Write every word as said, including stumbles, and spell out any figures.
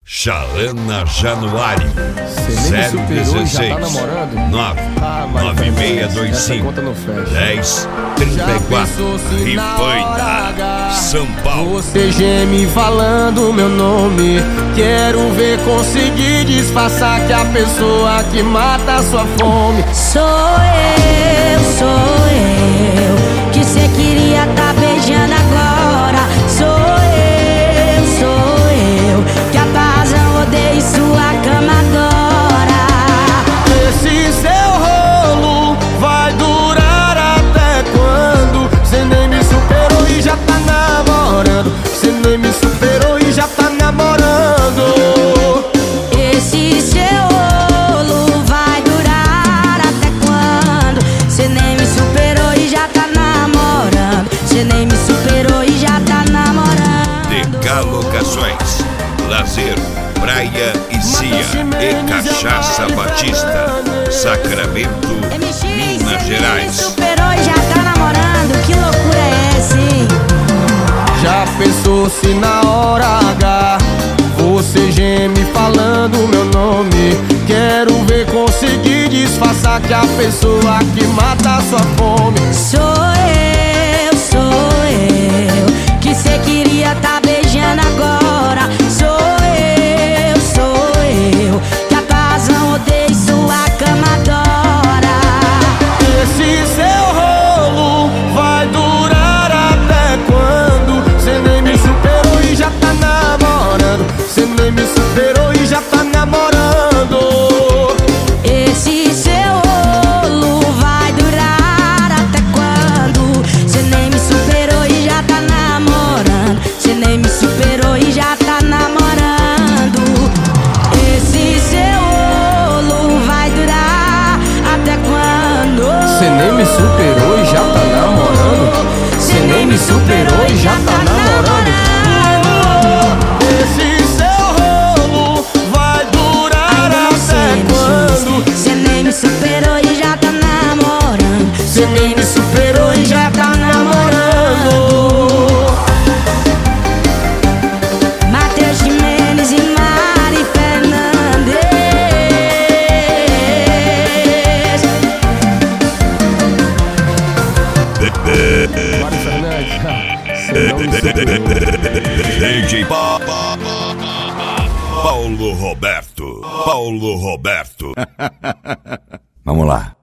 Chalana Januário zero um dezesseis nove nove seis dois cinco dez trinta e quatro Rifaina, São Paulo. Você geme falando meu nome. Quero ver conseguir disfarçar que a pessoa que mata a sua fome sou eu, sou eu, que cê queria tá beijando agora. Sou eu, sou eu, que a razão odeia sua cama adora. Esse seu rolo vai durar até quando? Cê nem me superou e já tá namorando. Cê nem me superou e já tá namorando. Esse seu rolo vai durar até quando? Cê nem me superou e já tá namorando. Cê nem me superou e já tá namorando. D K Locações, lazer, praia e cia e cachaça Batista, Sacramento, Minas Gerais. Superou e já tá namorando, que loucura é essa, hein? Já pensou se na hora H você geme falando meu nome? Quero ver conseguir disfarçar que a pessoa que mata a sua fome sou eu, sou eu, que cê queria tá beijando agora. Sou eu, sou eu, que a tua razão odeia e sua cama adora. Esse seu rolo vai durar até quando? Cê nem me superou e já tá namorando. Cê nem me superou e já tá namorando. Esse seu rolo vai durar até quando? Cê nem me superou e já tá namorando. Cê nem me superou e já tá namorando. Esse seu rolo vai durar até quando? Cê nem me superou e já tá namorando. Cê nem me superou e já tá namorando. Esse seu rolo vai durar até quando? Cê nem me superou e já tá namorando. Cê nem me superou e já tá namorando. Matheus Jimenez e Mari Fernandes. Mari Fernandes, cê não me superou. D J Pa- Paulo Roberto, Paulo Roberto. Vamos lá.